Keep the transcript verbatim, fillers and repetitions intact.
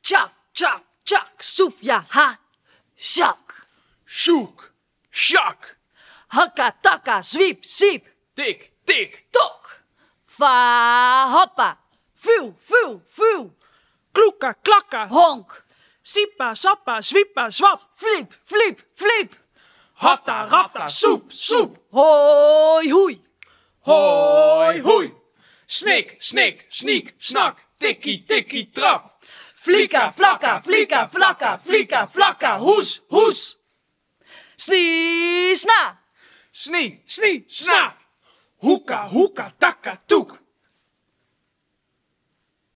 Tjak, tjak, tjak, soef ja ha, sjak. Sjoek, sjak. Hakka, takka, zwiep, ziep, Tik, tik. tok. Va, hoppa, vuw, vuw, vuw. Kloeka, klakka, Honk, sippa, sappa, zwippa, zwap. fliep, fliep, fliep. Hatta, ratta, soep, soep. Hoi, hoei. Hoi, hoei. Snik, snik, sniek, snak. Tikkie, tikkie, trap. Flika, flakka, flika, flakka, flika, flakka, hoes, hoes. Snie, sna. Snie, snie, sna. Hoeka, hoeka, takka, toek.